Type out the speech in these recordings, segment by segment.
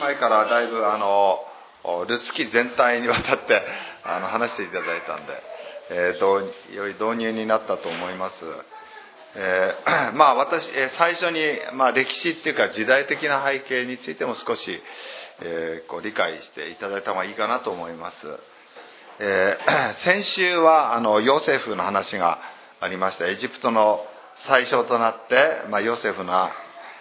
前からだいぶルツ記全体にわたって話していただいたんで、良い導入になったと思います。私最初に、歴史っていうか時代的な背景についても少し、理解していただいた方がいいかなと思います。先週はヨセフの話がありました。エジプトの最初となって、ヨセフが、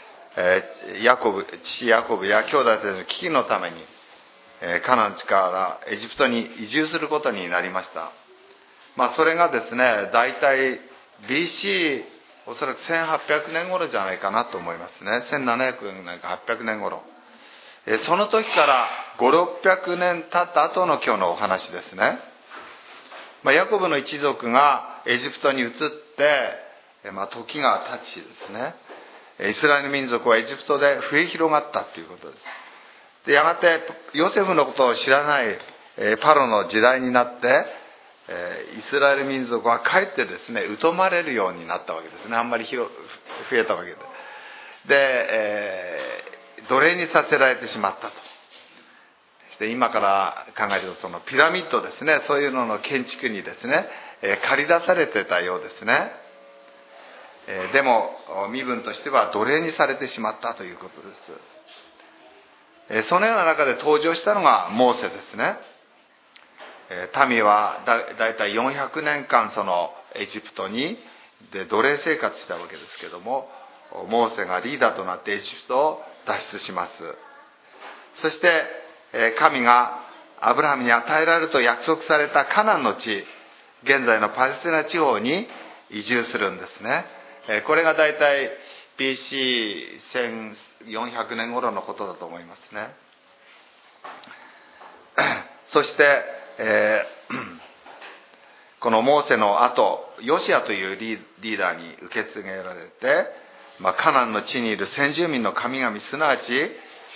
父ヤコブや兄弟たちの危機のために、カナン地からエジプトに移住することになりました。それがですね、大体 BC おそらく1800年頃じゃないかなと思いますね。1700年か800年頃。その時から500、600年経った後の今日のお話ですね。ヤコブの一族がエジプトに移って、時が経ちですね、イスラエル民族はエジプトで増え広がったということです。で、やがてヨセフのことを知らないパロの時代になって、イスラエル民族はかえってですね、疎まれるようになったわけですね。あんまり増えたわけで。で、奴隷にさせられてしまったと。で、今から考えるとそのピラミッドですね、そういうのの建築にですね、駆り出されてたようですね。でも身分としては奴隷にされてしまったということです。そのような中で登場したのがモーセですね。民はだいたい400年間そのエジプトにで奴隷生活したわけですけども、モーセがリーダーとなってエジプトを脱出します。そして神がアブラハムに与えられると約束されたカナンの地、現在のパレスチナ地方に移住するんですね。これがだいたい BC1400 年頃のことだと思いますね。そしてこのモーセの後、ヨシアというリーダーに受け継げられて、カナンの地にいる先住民の神々、すなわち、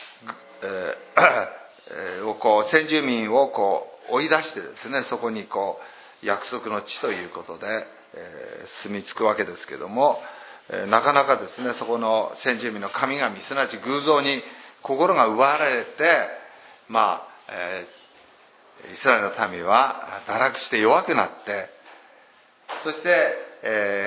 先住民を追い出してですね、そこに約束の地ということで、住み着くわけですけども、なかなかですね、そこの先住民の神々、すなわち偶像に心が奪われて、イスラエルの民は堕落して弱くなって、そして、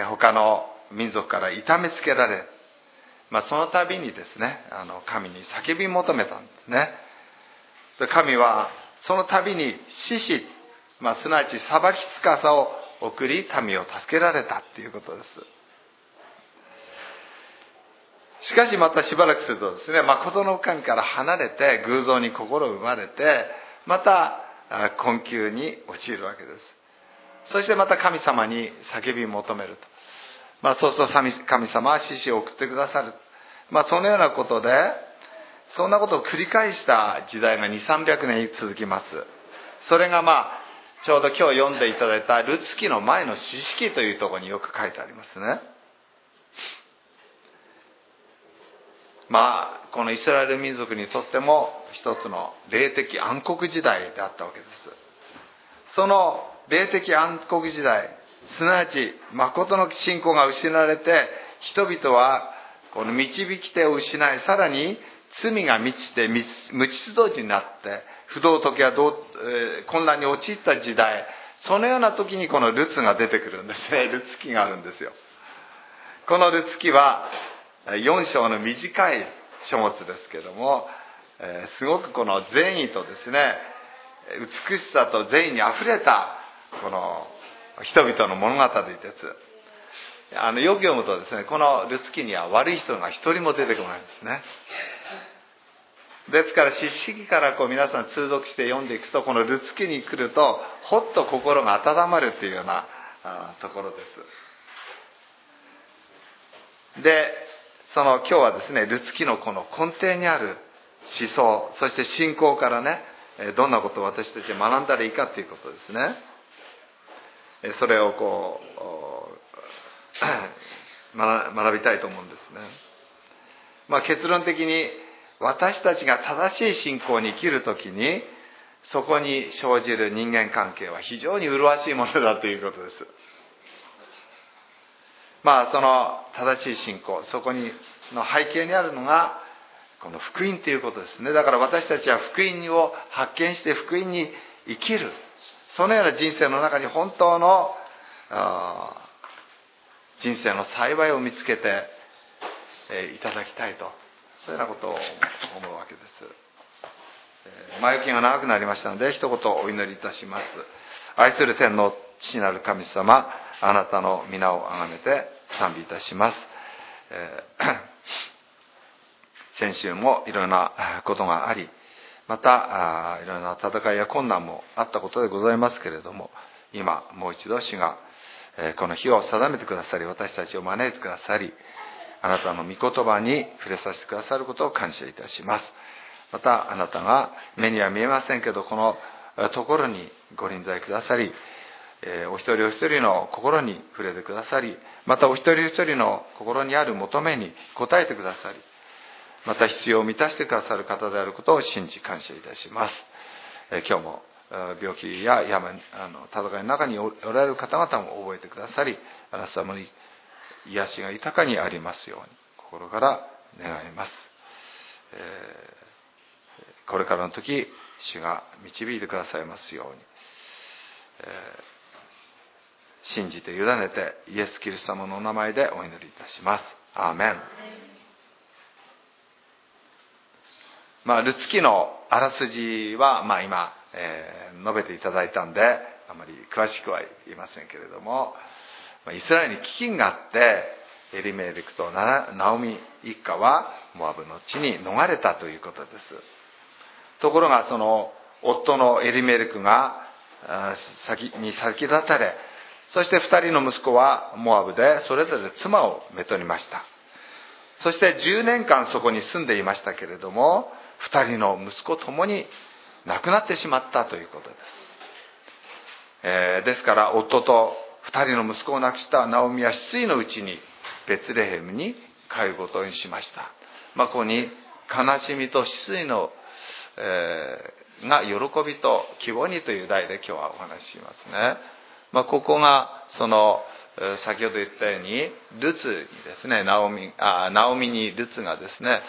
他の民族から痛めつけられ、その度にですね、神に叫び求めたんですね。で、神はその度に獅子、すなわち裁き司を送り民を助けられたということです。しかしまたしばらくするとですね、誠の神から離れて偶像に心を奪われて、また困窮に陥るわけです。そしてまた神様に叫び求めると。そうすると神様は獅子を送ってくださる。そのようなことで、そんなことを繰り返した時代が200、300年続きます。それがちょうど今日読んでいただいたルツ記の前の四式というところによく書いてありますね。このイスラエル民族にとっても一つの霊的暗黒時代であったわけです。その霊的暗黒時代、すなわち誠の信仰が失われて、人々はこの導き手を失い、さらに罪が満ちて無秩序になって不道徳や混乱に陥った時代、そのような時にこのルツが出てくるんですね。ルツ記があるんですよ。このルツ記は4章の短い書物ですけども、すごくこの善意とですね、美しさと善意にあふれたこの人々の物語です。よく読むとですね、このルツ記には悪い人が一人も出てこないんですね。ですから四式から皆さん通読して読んでいくと、このルツ記に来るとほっと心が温まるというようなところです。で、今日はですね、ルツ記のこの根底にある思想、そして信仰からね、どんなことを私たちは学んだらいいかということですね。それを学びたいと思うんですね。結論的に私たちが正しい信仰に生きるときに、そこに生じる人間関係は非常に麗しいものだということです。その正しい信仰、そこにの背景にあるのがこの福音ということですね。だから私たちは福音を発見して福音に生きる、そのような人生の中に本当の人生の幸いを見つけていただきたいと、そういうようなことを思うわけです。前置きが長くなりましたので一言お祈りいたします。愛する天の父なる神様、あなたの皆をあがめて賛美いたします。先週もいろんなことがあり、またいろんな戦いや困難もあったことでございますけれども、今もう一度主がこの日を定めてくださり、私たちを招いてくださり、あなたの御言葉に触れさせてくださることを感謝いたします。またあなたが目には見えませんけど、このところにご臨在くださり、お一人お一人の心に触れてくださり、またお一人お一人の心にある求めに応えてくださり、また必要を満たしてくださる方であることを信じ感謝いたします。今日も病気や病戦いの中におられる方々も覚えてくださり、あなた様に癒しが豊かにありますように心から願います。これからの時、主が導いてくださいますように、信じて委ねてイエス・キリスト様のお名前でお祈りいたします。アーメン。ルツ記のあらすじは、今、述べていただいたんであまり詳しくは言いませんけれども、イスラエルに飢饉があってエリメレクとナオミ一家はモアブの地に逃れたということです。ところがその夫のエリメレクが先立たれ、そして二人の息子はモアブでそれぞれ妻をめとりました。そして10年間そこに住んでいましたけれども、二人の息子ともに亡くなってしまったということです。ですから夫と二人の息子を亡くしたナオミは失意のうちにベツレヘムに帰ることにしました。ここに悲しみと失意の、が喜びと希望にという題で今日はお話ししますね。ここがその先ほど言ったようにルツにですね、ナオミにルツがですね、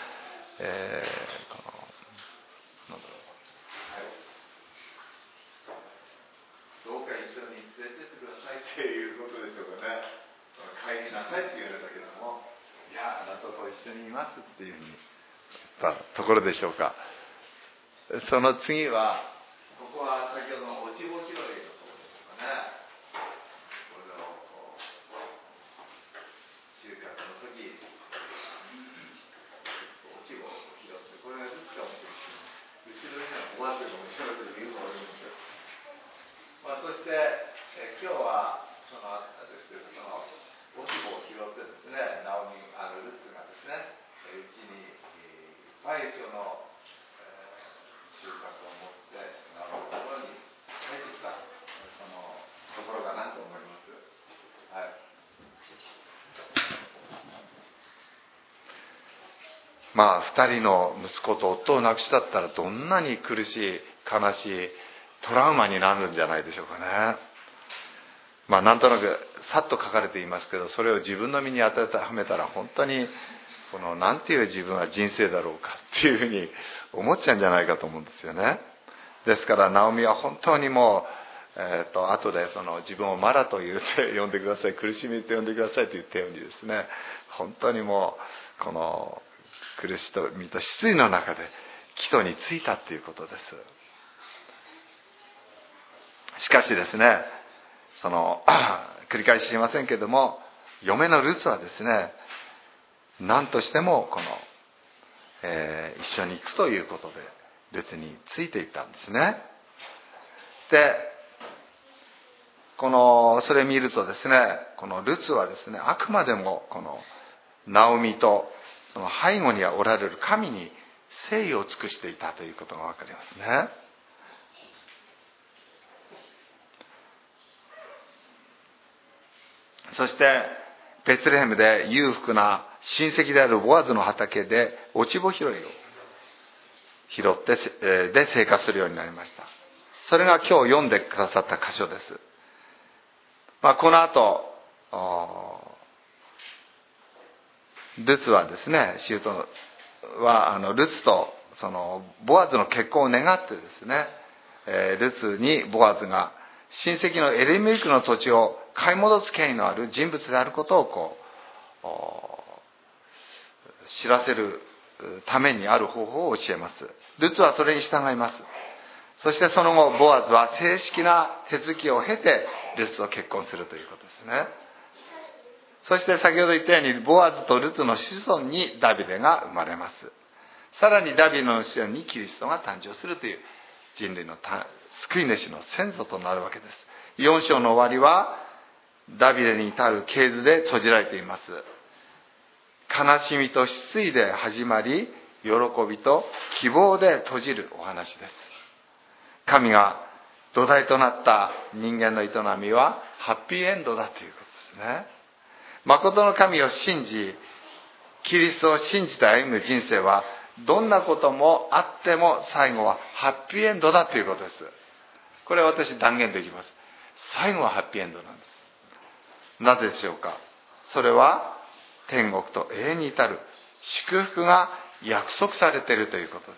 そうか一緒に連れてってくださいっていうことでしょうかね。帰りなさいって言われたけども、いやあなたと一緒にいますっていうふうに言ったところでしょうか。その次はここは先ほどの落ち穂拾いのところでしょうかね。これを収穫の時落ち穂を拾って、これがルツかもしれない。後ろにはボアズが後ろで言うのがあるんですよ。そして、今日はその落ち穂を拾ってですね、ナオミルツがですね、うちに最初の収穫を持ってナオミのところに帰ってきた、そのところかなと思います。はい。二人の息子と夫を亡くしだったらどんなに苦しい悲しいトラウマになるんじゃないでしょうかね。なんとなくさっと書かれていますけど、それを自分の身に当てはめたら本当になんていう自分は人生だろうかっていうふうに思っちゃうんじゃないかと思うんですよね。ですからナオミは本当にもう、後で自分をマラと言って呼んでください、苦しみと呼んでくださいと言ったようにですね、本当にもうこの苦しみと失意の中で帰途に着いたということです。しかしですね、繰り返ししませんけれども、嫁のルツはですね、何としても一緒に行くということでルツについていったんですね。で、それを見るとですね、このルツはですね、あくまでもナオミとその背後におられる神に誠意を尽くしていたということが分かりますね。そしてベツレヘムで裕福な親戚であるボアズの畑で落ち穂拾いを拾ってで生活するようになりました。それが今日読んでくださった箇所です。この後ルツはですね、舅はルツとそのボアズの結婚を願ってですね、ルツにボアズが親戚のエリメイクの土地を買い戻す権威のある人物であることを知らせるためにある方法を教えます。ルツはそれに従います。そしてその後ボアズは正式な手続きを経てルツと結婚するということですね。そして先ほど言ったようにボアズとルツの子孫にダビデが生まれます。さらにダビデの子孫にキリストが誕生するという人類の救い主の先祖となるわけです。4章の終わりはダビデに至る系図で閉じられています。悲しみと失意で始まり、喜びと希望で閉じるお話です。神が土台となった人間の営みはハッピーエンドだということですね。誠の神を信じ、キリストを信じて歩む人生はどんなこともあっても最後はハッピーエンドだということです。これは私断言できます。最後はハッピーエンドなんです。なぜでしょうか。それは天国と永遠に至る祝福が約束されているということ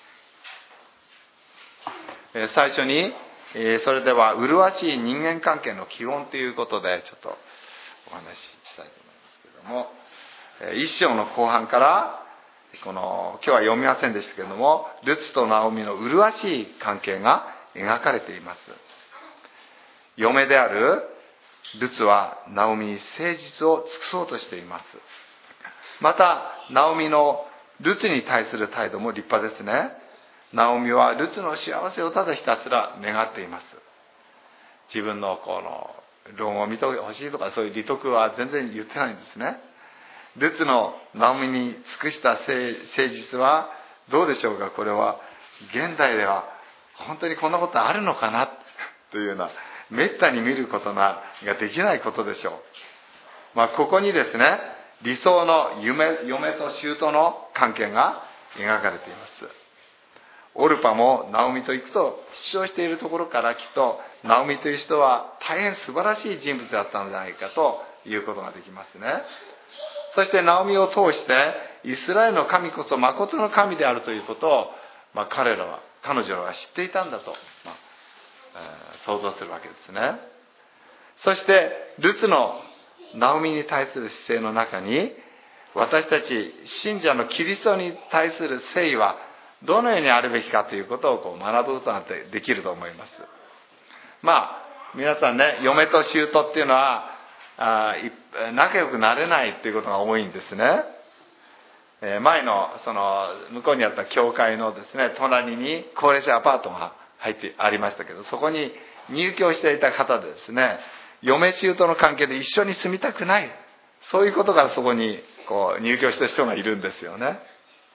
です。最初にそれでは麗しい人間関係の基本ということでちょっとお話ししたいと思いますけれども、一章の後半から今日は読みませんでしたけれども、ルツとナオミの麗しい関係が描かれています。嫁であるルツはナオミに誠実を尽くそうとしています。またナオミのルツに対する態度も立派ですね。ナオミはルツの幸せをただひたすら願っています。自分の老後を見てほしいとかそういう利得は全然言ってないんですね。ルツのナオミに尽くした誠実はどうでしょうか。これは現代では本当にこんなことあるのかなというような、めったに見ることができないことでしょう。ここにですね、理想の嫁と姑の関係が描かれています。オルパもナオミと行くと主張しているところから、きっとナオミという人は大変素晴らしい人物だったのではないかということができますね。そしてナオミを通してイスラエルの神こそ誠の神であるということを、彼女らは知っていたんだと、想像するわけですね。そしてルツのナオミに対する姿勢の中に、私たち信者のキリストに対する誠意はどのようにあるべきかということを学ぶことができると思います。皆さんね、嫁と舅っていうのは仲良くなれないっていうことが多いんですね。前の向こうにあった教会のですね、隣に高齢者アパートが入ってありましたけど、そこに入居していた方でですね、嫁舅の関係で一緒に住みたくない、そういうことからそこに入居した人がいるんですよね。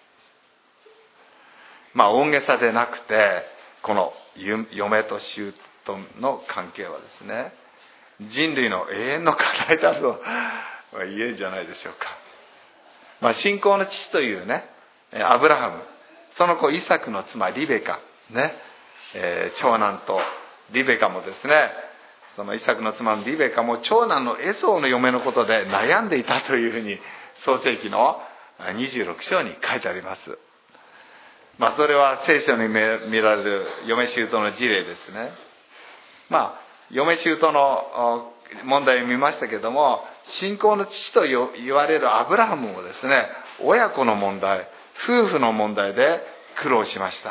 大げさでなくて、この嫁と舅の関係はですね、人類の永遠の課題だと言えるんじゃないでしょうか。信仰の父というね、アブラハム、その子イサクの妻リベカね、長男とリベカもですね、そのイサクの妻のリベカも長男のエソーの嫁のことで悩んでいたというふうに創世記の26章に書いてあります。それは聖書に見られる嫁舅の事例ですね。嫁舅の問題を見ましたけども、信仰の父と言われるアブラハムもですね、親子の問題、夫婦の問題で苦労しました。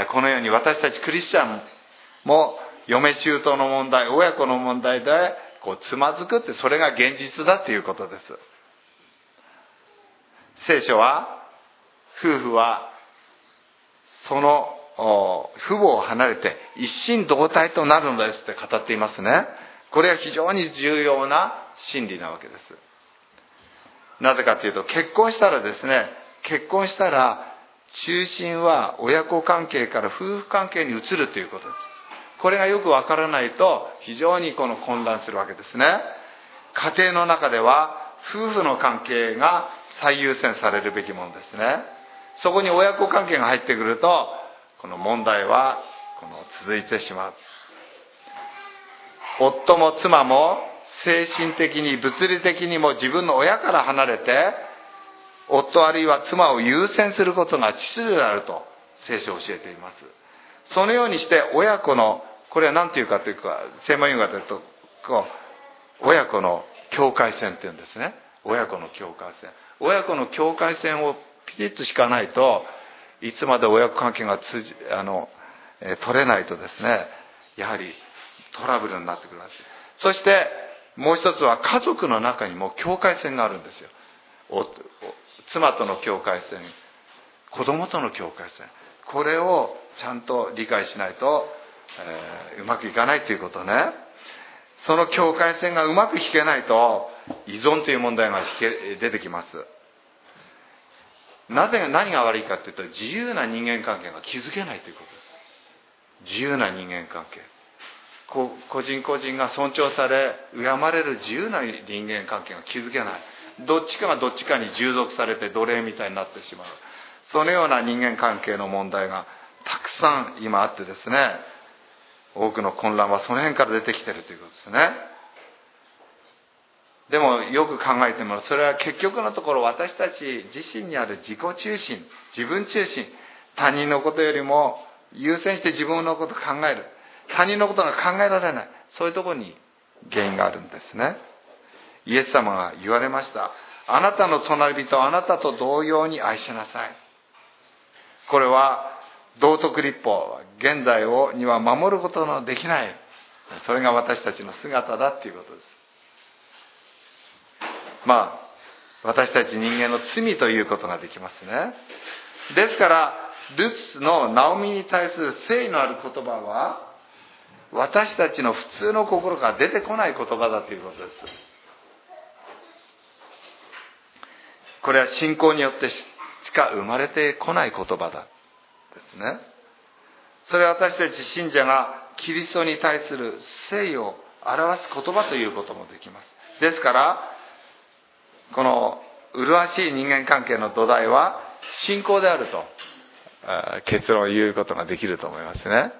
このように私たちクリスチャンも嫁舅の問題、親子の問題でつまずくって、それが現実だということです。聖書は夫婦はその父母を離れて一心同体となるのですって語っていますね。これは非常に重要な真理なわけです。なぜかというと、結婚したら中心は親子関係から夫婦関係に移るということです。これがよくわからないと非常に混乱するわけですね。家庭の中では夫婦の関係が最優先されるべきものですね。そこに親子関係が入ってくると、この問題は続いてしまう。夫も妻も精神的に物理的にも自分の親から離れて、 夫あるいは妻を優先することが秩序であると聖書を教えています。そのようにして親子の、これは何ていうかというか、専門用語で言うと親子の境界線っていうんですね。親子の境界線。親子の境界線をピリッと敷かないと、いつまで親子関係が取れないとですね、やはりトラブルになってくるんです。そしてもう一つは家族の中にも境界線があるんですよ。妻との境界線、子供との境界線、これをちゃんと理解しないと、うまくいかないということね。その境界線がうまく引けないと依存という問題が出てきます。何が悪いかというと、自由な人間関係が築けないということです。自由な人間関係、個人個人が尊重され敬まれる自由な人間関係が築けない。どっちかがどっちかに従属されて奴隷みたいになってしまう、そのような人間関係の問題がたくさん今あってですね、多くの混乱はその辺から出てきているということですね。でもよく考えても、それは結局のところ、私たち自身にある自己中心、自分中心、他人のことよりも優先して自分のことを考える、他人のことが考えられない、そういうところに原因があるんですね。イエス様が言われました。あなたの隣人をあなたと同様に愛しなさい。これは道徳律法、現在には守ることのできない、それが私たちの姿だっていうことです。私たち人間の罪ということができますね。ですからルツのナオミに対する誠意のある言葉は、私たちの普通の心から出てこない言葉だということです。これは信仰によってしか生まれてこない言葉だですね。それは私たち信者がキリストに対する誠意を表す言葉ということもできます。ですからこの麗しい人間関係の土台は信仰であると結論を言うことができると思いますね。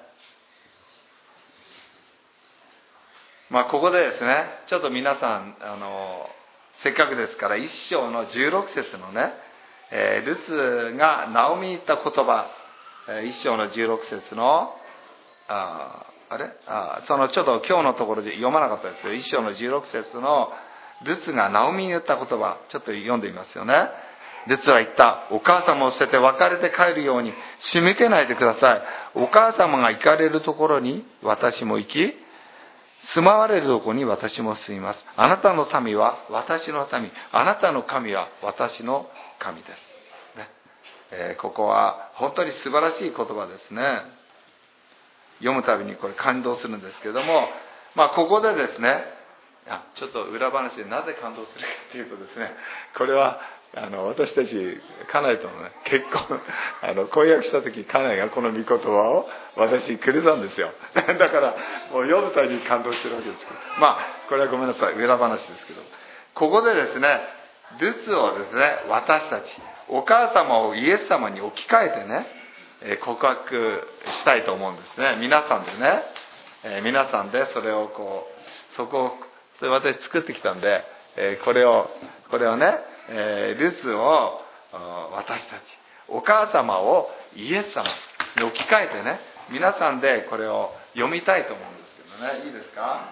ここでですね、ちょっと皆さんせっかくですから1章の16節のね、ルツがナオミに言った言葉、1章の16節のそのちょっと今日のところで読まなかったですけど、1章の16節のルツがナオミに言った言葉、ちょっと読んでみますよね。ルツは言った。お母様を捨てて別れて帰るように仕向けないでください。お母様が行かれるところに私も行き、住まわれるところに私も住みます。あなたの民は私の民、あなたの神は私の神です、ね。ここは本当に素晴らしい言葉ですね。読むたびにこれ感動するんですけれども、ここでですね、ちょっと裏話でなぜ感動するかというとですね、これは私たち家内とのね結婚婚約した時、家内がこの御言葉を私にくれたんですよ。だからもう読むたびに感動してるわけですけど、これはごめんなさい、裏話ですけど、ここでですね、ルツをですね、私たちお母様をイエス様に置き換えてね、告白したいと思うんですね。皆さんでね、皆さんでそれをそれ私作ってきたんで、これをね、ルツを私たち、お母様をイエス様に置き換えてね、皆さんでこれを読みたいと思うんですけどね、いいですか。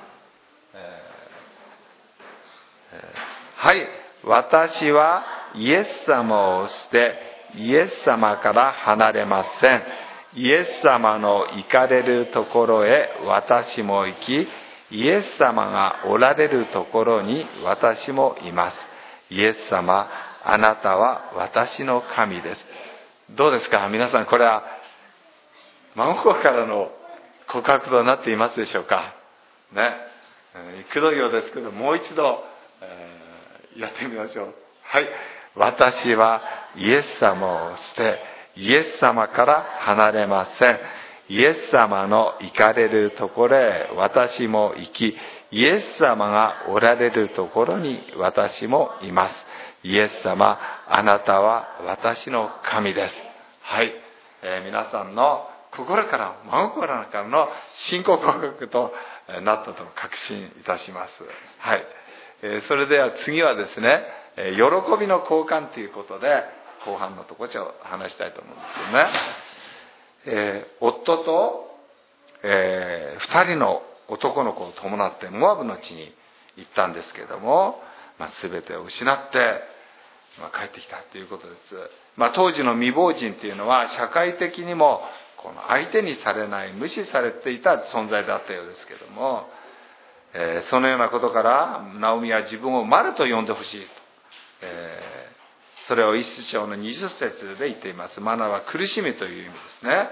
はい。私はイエス様を捨てイエス様から離れません。イエス様の行かれるところへ私も行き、イエス様がおられるところに私もいます。イエス様、あなたは私の神です。どうですか皆さん、これは真心からの告白となっていますでしょうかね。くどいようですけど、もう一度、やってみましょう。はい。私はイエス様を捨てイエス様から離れません。イエス様の行かれるところへ私も行き、イエス様がおられるところに私もいます。イエス様、あなたは私の神です。はい、皆さんの心から真心からの信仰告白となったと確信いたします。はい、それでは次はですね、 喜びの交換ということで後半のところを話したいと思うんですよね。夫と、2人の男の子を伴ってモアブの地に行ったんですけども、全てを失って、帰ってきたということです。当時の未亡人というのは社会的にもこの相手にされない、無視されていた存在だったようですけども、そのようなことからナオミは自分をマルと呼んでほしいと、それを1章の20節で言っています。マナは苦しみという意味ですね。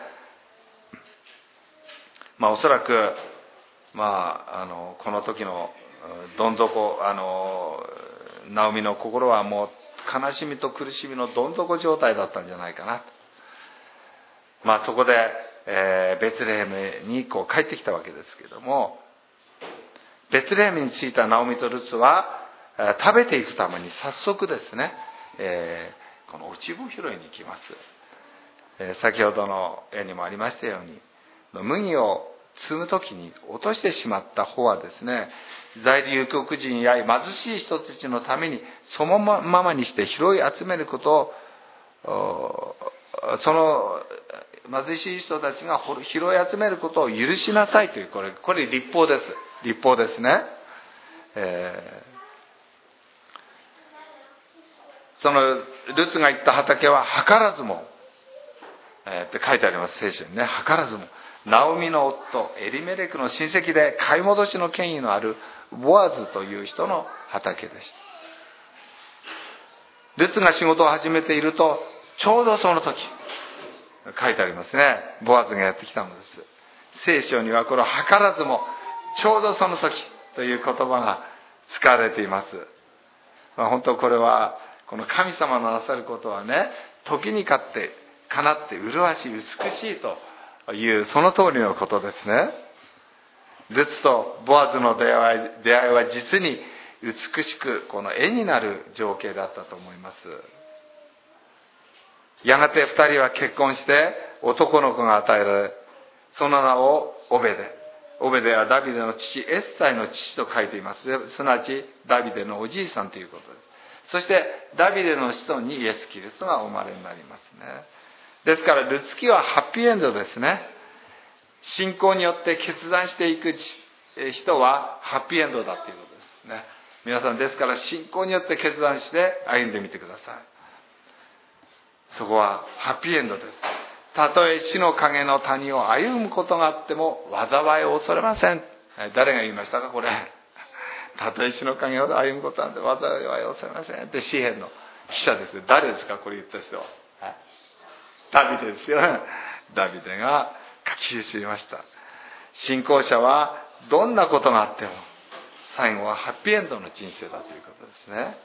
おそらく、この時のどん底、ナオミの心はもう悲しみと苦しみのどん底状態だったんじゃないかなと。そこで、ベツレヘムに帰ってきたわけですけれども、ベツレヘムに着いたナオミとルツは食べていくために早速ですね、この落ち穂拾いに行きます。先ほどの絵にもありましたように、麦を摘む時に落としてしまった穂はですね、在留国人や貧しい人たちのためにそのままにして拾い集めることを、その貧しい人たちが拾い集めることを許しなさいという、これ律法です。律法ですね。そのルツが行った畑は図らずも、って書いてあります、聖書にね。図らずもナオミの夫エリメレクの親戚で買い戻しの権威のあるボアズという人の畑でした。ルツが仕事を始めていると、ちょうどその時書いてありますね。ボアズがやってきたのです。聖書にはこの図らずもちょうどその時という言葉が使われています。本当これはこの神様のなさることはね、時にかってかなって麗しい美しいというその通りのことですね。ルツとボアズの出会いは実に美しくこの絵になる情景だったと思います。やがて2人は結婚して男の子が与えられ、その名をオベデ。オベデはダビデの父、エッサイの父と書いています。すなわちダビデのおじいさんということです。そしてダビデの子孫にイエス・キリストがお生まれになりますね。ですからルツ記はハッピーエンドですね。信仰によって決断していく人はハッピーエンドだということですね。皆さんですから信仰によって決断して歩んでみてください。そこはハッピーエンドです。たとえ死の影の谷を歩むことがあっても災いを恐れません。誰が言いましたかこれ。たとえ死の影を歩むことなんて災いを恐れませんって詩篇の記者です。誰ですかこれ言った人は。ダビデですよね。ダビデが書き記しました。信仰者はどんなことがあっても最後はハッピーエンドの人生だということですね。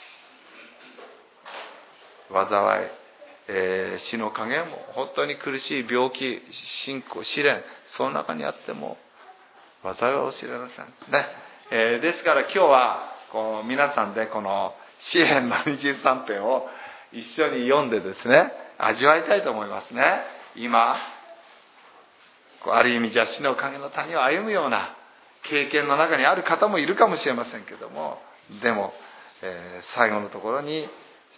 災い、死の影も本当に苦しい病気、信仰、試練、その中にあっても災いは知れませんね。ですから今日はこう皆さんでこの詩篇の23編を一緒に読んでですね、味わいたいと思いますね。今ある意味じゃ死の影の谷を歩むような経験の中にある方もいるかもしれませんけども、でも、最後のところに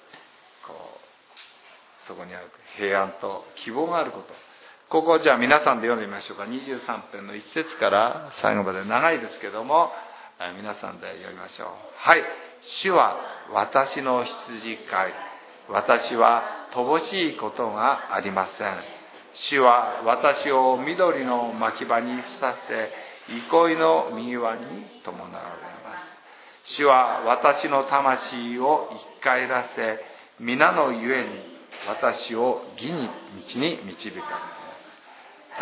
そこにある平安と希望があること、ここをじゃあ皆さんで読んでみましょうか。23編の1節から最後まで長いですけども、皆さんで読みましょう。はい。主は私の羊飼い、私は乏しいことがありません。主は私を緑の牧場にふさせ、憩いの御庭に伴われます。主は私の魂を生き返らせ、皆のゆえに私を義に道に導かれます。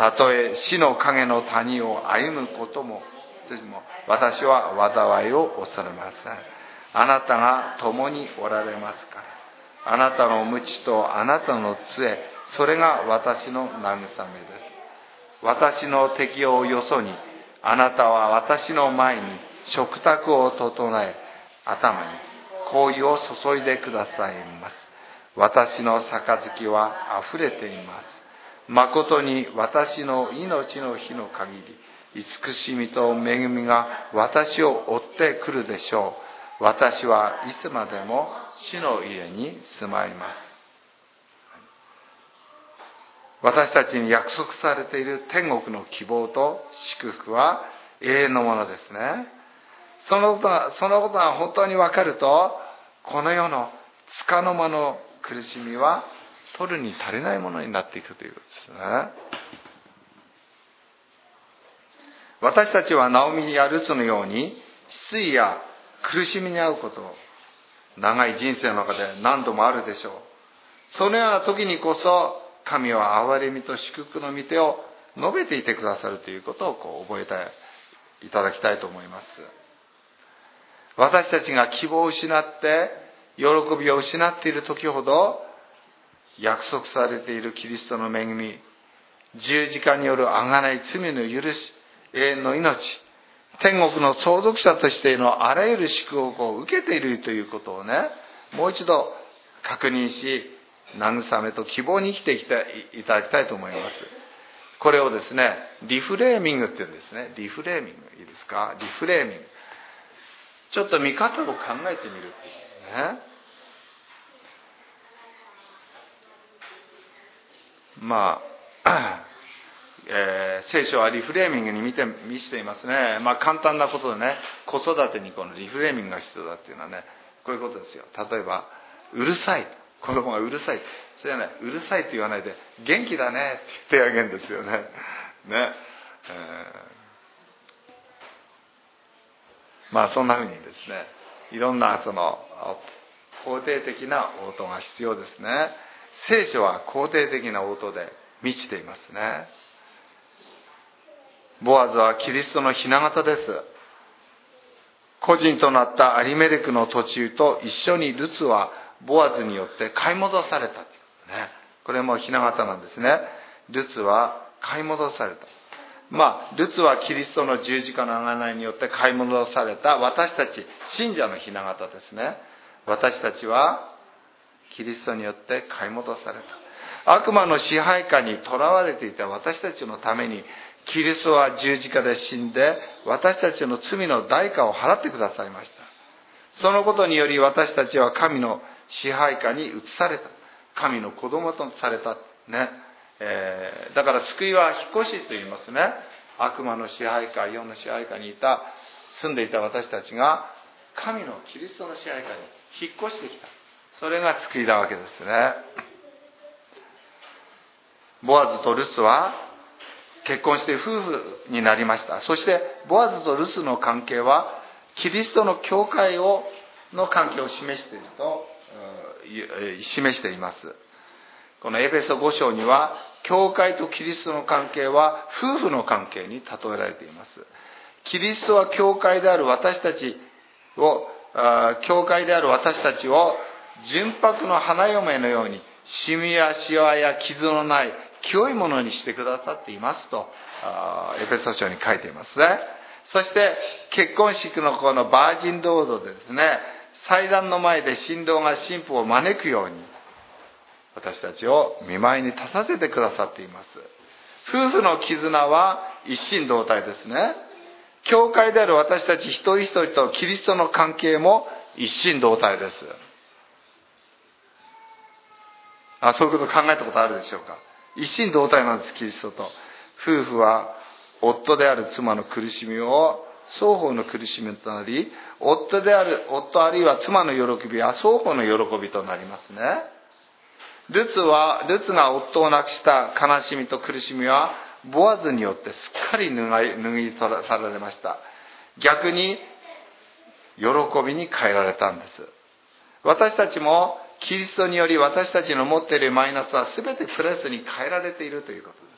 たとえ死の影の谷を歩むことも私は災いを恐れません。あなたが共におられますから。あなたの鞭とあなたの杖、それが私の慰めです。私の敵をよそに、あなたは私の前に食卓を整え、頭に香油を注いでくださいます。私の杯はあふれています。誠に私の命の日の限り、慈しみと恵みが私を追ってくるでしょう。 私はいつまでも主の家に住まいます。私たちに約束されている天国の希望と祝福は永遠のものですね。そのことが本当に分かると、この世の束の間の苦しみは取るに足りないものになっていくということですね。私たちはナオミやルツのように失意や苦しみに遭うこと、長い人生の中で何度もあるでしょう。そのような時にこそ神は憐れみと祝福の御手を述べていてくださるということを覚えていただきたいと思います。私たちが希望を失って喜びを失っている時ほど、約束されているキリストの恵み、十字架による贖い、罪の許し、永遠の命、天国の相続者としてのあらゆる祝福を受けているということをね、もう一度確認し、慰めと希望に生きていただきたいと思います。これをですね、リフレーミングって言うんですね。リフレーミング、いいですか？リフレーミング。ちょっと見方を考えてみるっていうね。聖書はリフレーミングに満ちていますね。簡単なことでね、子育てにこのリフレーミングが必要だっていうのはね、こういうことですよ。例えば、うるさい。子供がうるさい。それはね、うるさいって言わないで、元気だねって言ってあげるんですよね。そんなふうにですね、いろんなその肯定的な応答が必要ですね。聖書は肯定的な応答で満ちていますね。ボアズはキリストの雛形です。孤児となったアリメレクの途中と一緒にルツはボアズによって買い戻されたというね。これも雛形なんですね。ルツは買い戻された。ルツはキリストの十字架の贖いによって買い戻された私たち信者の雛形ですね。私たちはキリストによって買い戻された。悪魔の支配下にとらわれていた私たちのためにキリストは十字架で死んで私たちの罪の代価を払ってくださいました。そのことにより私たちは神の支配下に移された。神の子供とされたね。だから救いは引っ越しと言いますね。悪魔の支配下、世の支配下に住んでいた私たちが神のキリストの支配下に引っ越してきた。それが救いなわけですね。ボアズとルツは結婚して夫婦になりました。そしてボアズとルツの関係はキリストの教会の関係を示しています。このエペソ5章には教会とキリストの関係は夫婦の関係に例えられています。キリストは教会である私たちを純白の花嫁のようにシミやシワや傷のない清いものにしてくださっていますとエペソ書に書いていますね。そして結婚式のこのバージンロードでですね、祭壇の前で新郎が新婦を招くように私たちを見舞いに立たせてくださっています。夫婦の絆は一心同体ですね。教会である私たち一人一人とキリストの関係も一心同体です。そういうことを考えたことあるでしょうか。一心同体なんです、キリストと。夫婦は夫である妻の苦しみを双方の苦しみとなり、夫あるいは妻の喜びは双方の喜びとなりますね。ルツが夫を亡くした悲しみと苦しみはボアズによってすっかり脱ぎ去られました。逆に喜びに変えられたんです。私たちもキリストにより私たちの持っているマイナスは全てプラスに変えられているということです。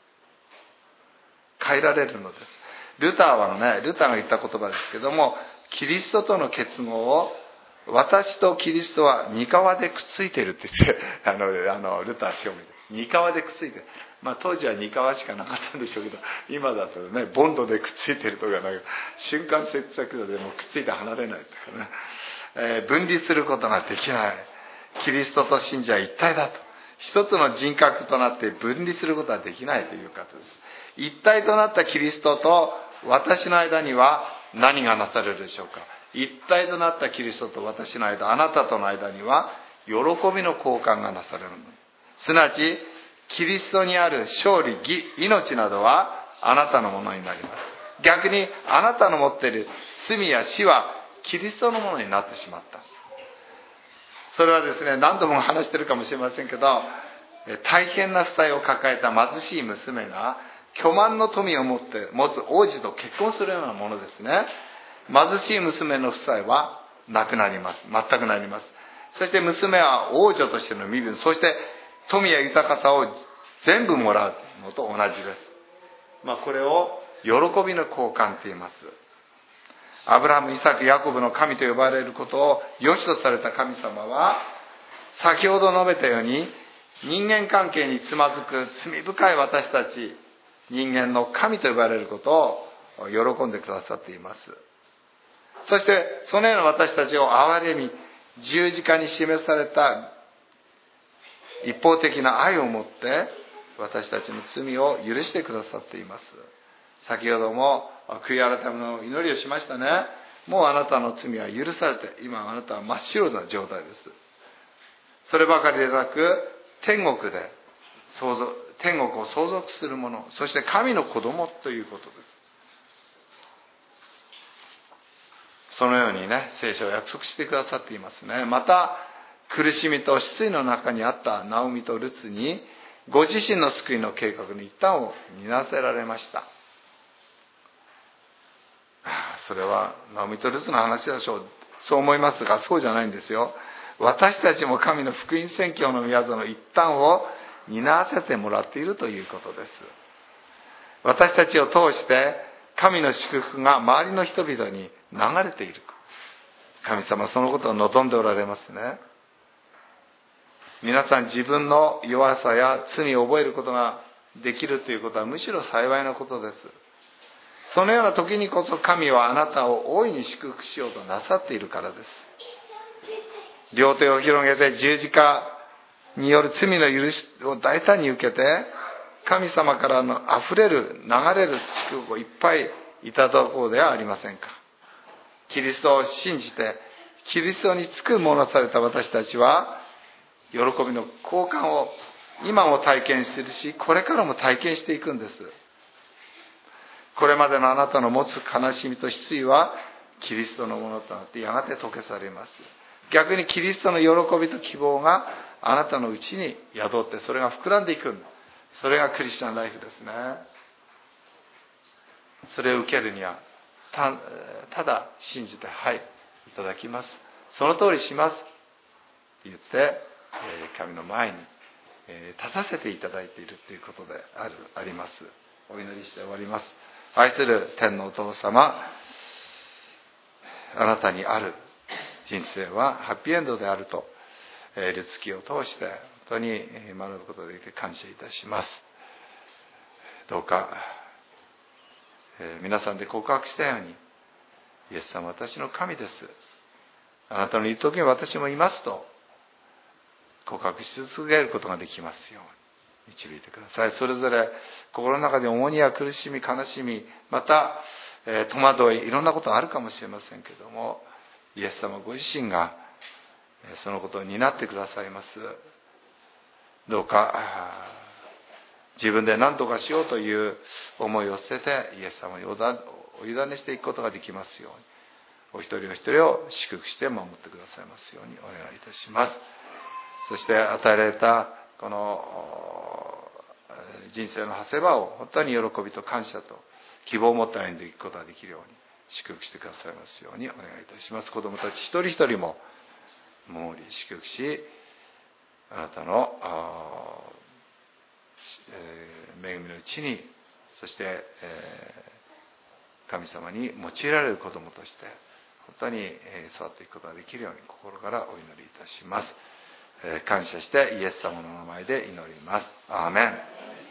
変えられるのです。ルターが言った言葉ですけども、キリストとの結合を私とキリストは二皮でくっついているって言ってルター師匠みたいに二皮でくっついてる。当時は二皮しかなかったんでしょうけど、今だとねボンドでくっついてるとか瞬間接着剤でもうくっついて離れないとかね、分離することができない。キリストと信者は一体だと、一つの人格となって分離することはできないということです。一体となったキリストと私の間には何がなされるでしょうか。 一体となったキリストと私の間、あなたとの間には喜びの交換がなされるの。すなわちキリストにある勝利、義、命などはあなたのものになります。逆にあなたの持っている罪や死はキリストのものになってしまった。それはですね、何度も話してるかもしれませんけど、大変な負債を抱えた貧しい娘が巨万の富を持つ王子と結婚するようなものですね。貧しい娘の負債はなくなります。全くなります。そして娘は王女としての身分、そして富や豊かさを全部もらうのと同じです。これを喜びの交換と言います。アブラハム、イサク、ヤコブの神と呼ばれることを良しとされた神様は、先ほど述べたように人間関係につまずく罪深い私たち人間の神と呼ばれることを喜んでくださっています。そしてそのような私たちを憐れみ、十字架に示された一方的な愛をもって私たちの罪を許してくださっています。先ほども悔い改めの祈りをしましたね。もうあなたの罪は許されて、今あなたは真っ白な状態です。そればかりでなく、天国を相続する者、そして神の子供ということです。そのようにね、聖書は約束してくださっていますね。また苦しみと失意の中にあったナオミとルツに、ご自身の救いの計画の一端を担わせられました。それはナオミとルツの話でしょう、そう思いますが、そうじゃないんですよ。私たちも神の福音宣教の宮座の一端を担わせてもらっているということです。私たちを通して神の祝福が周りの人々に流れている。神様はそのことを望んでおられますね。皆さん、自分の弱さや罪を覚えることができるということはむしろ幸いなことです。そのような時にこそ神はあなたを大いに祝福しようとなさっているからです。両手を広げて十字架による罪の許しを大胆に受けて、神様からの溢れる流れる祝福をいっぱいいただこうではありませんか。キリストを信じてキリストにつくものされた私たちは、喜びの交換を今も体験しているし、これからも体験していくんです。これまでのあなたの持つ悲しみと失意はキリストのものとなってやがて溶け去ります。逆にキリストの喜びと希望があなたのうちに宿って、それが膨らんでいく。それがクリスチャンライフですね。それを受けるにはただ信じて、はい、いただきます、その通りしますと言って神の前に立たせていただいているということであります。お祈りして終わります。愛する天のお父様、あなたにある人生はハッピーエンドであると、ルツ記を通して本当に学ぶことができて感謝いたします。どうか皆さんで告白したように、イエス様私の神です、あなたのいる時に私もいますと告白し続けることができますように導いてください。それぞれ心の中で重荷や苦しみ、悲しみ、また戸惑い、いろんなことがあるかもしれませんけれども、イエス様ご自身がそのことを担ってくださいます。どうか自分で何とかしようという思いを捨ててイエス様にお委ねしていくことができますように、お一人お一人を祝福して守ってくださいますようにお願いいたします。そして与えられたこの人生の長谷場を本当に喜びと感謝と希望を持って歩んでいくことができるように祝福してくださいますようにお願いいたします。子どもたち一人一人も守り祝福し、あなたの恵みのうちに、そして神様に用いられる子どもとして本当に育っていくことができるように心からお祈りいたします。感謝してイエス様の名前で祈ります。アーメン。